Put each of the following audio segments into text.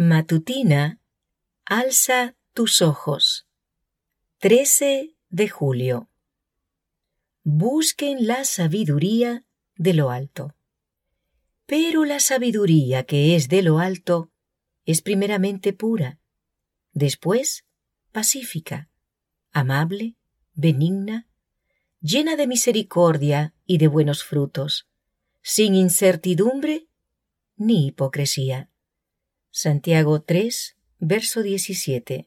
Matutina, alza tus ojos. 13 de julio. Busquen la sabiduría de lo alto. Pero la sabiduría que es de lo alto es primeramente pura, después pacífica, amable, benigna, llena de misericordia y de buenos frutos, sin incertidumbre ni hipocresía. Santiago 3, verso 17.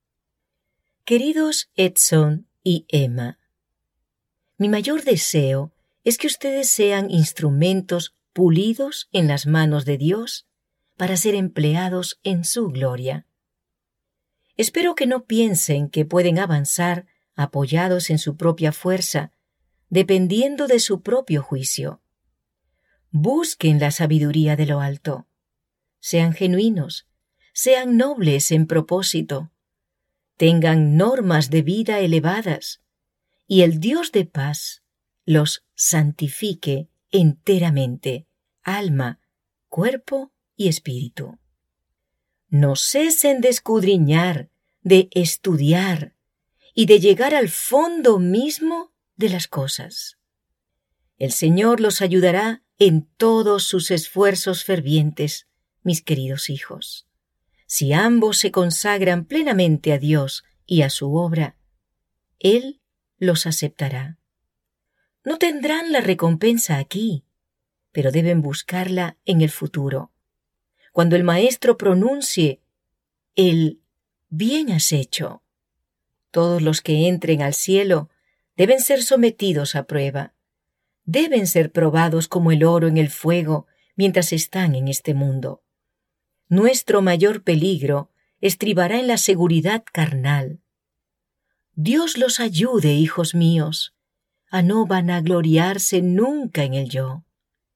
Queridos Edson y Emma, mi mayor deseo es que ustedes sean instrumentos pulidos en las manos de Dios para ser empleados en su gloria. Espero que no piensen que pueden avanzar apoyados en su propia fuerza, dependiendo de su propio juicio. Busquen la sabiduría de lo alto. Sean genuinos, sean nobles en propósito, tengan normas de vida elevadas, y el Dios de paz los santifique enteramente, alma, cuerpo y espíritu. No cesen de escudriñar, de estudiar y de llegar al fondo mismo de las cosas. El Señor los ayudará en todos sus esfuerzos fervientes, mis queridos hijos. Si ambos se consagran plenamente a Dios y a su obra, Él los aceptará. No tendrán la recompensa aquí, pero deben buscarla en el futuro. Cuando el Maestro pronuncie el bien has hecho, todos los que entren al cielo deben ser sometidos a prueba. Deben ser probados como el oro en el fuego mientras están en este mundo. Nuestro mayor peligro estribará en la seguridad carnal. Dios los ayude, hijos míos, a no vanagloriarse nunca en el yo.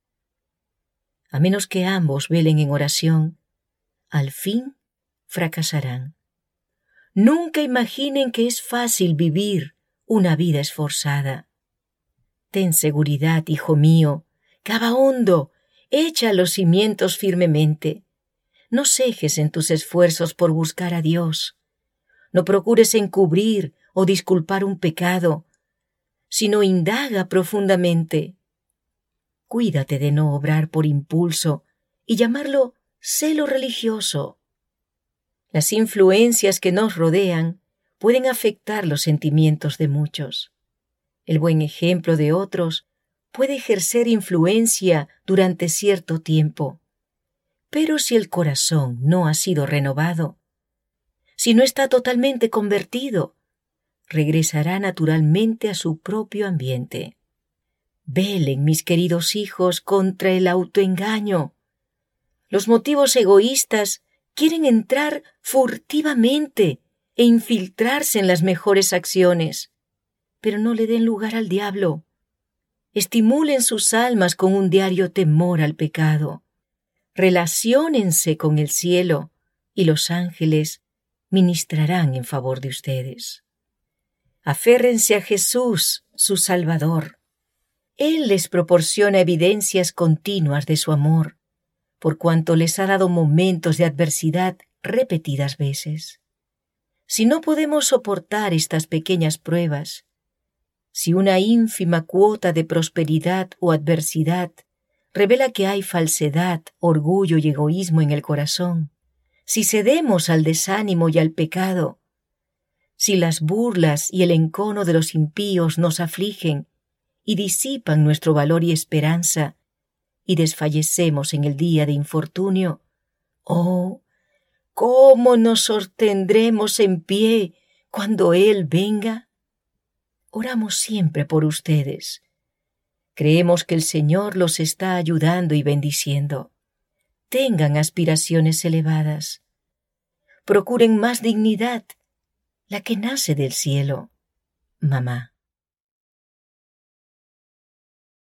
A menos que ambos velen en oración, al fin fracasarán. Nunca imaginen que es fácil vivir una vida esforzada. Ten seguridad, hijo mío, cava hondo, echa los cimientos firmemente. No cejes en tus esfuerzos por buscar a Dios. No procures encubrir o disculpar un pecado, sino indaga profundamente. Cuídate de no obrar por impulso y llamarlo celo religioso. Las influencias que nos rodean pueden afectar los sentimientos de muchos. El buen ejemplo de otros puede ejercer influencia durante cierto tiempo. Pero si el corazón no ha sido renovado, si no está totalmente convertido, regresará naturalmente a su propio ambiente. Velen, mis queridos hijos, contra el autoengaño. Los motivos egoístas quieren entrar furtivamente e infiltrarse en las mejores acciones, pero no le den lugar al diablo. Estimulen sus almas con un diario temor al pecado. Relaciónense con el cielo y los ángeles ministrarán en favor de ustedes. Aférrense a Jesús, su Salvador. Él les proporciona evidencias continuas de su amor, por cuanto les ha dado momentos de adversidad repetidas veces. Si no podemos soportar estas pequeñas pruebas, si una ínfima cuota de prosperidad o adversidad revela que hay falsedad, orgullo y egoísmo en el corazón, si cedemos al desánimo y al pecado, si las burlas y el encono de los impíos nos afligen y disipan nuestro valor y esperanza, y desfallecemos en el día de infortunio, ¡oh! ¿Cómo nos sostendremos en pie cuando Él venga? Oramos siempre por ustedes. Creemos que el Señor los está ayudando y bendiciendo. Tengan aspiraciones elevadas. Procuren más dignidad, la que nace del cielo. Mamá.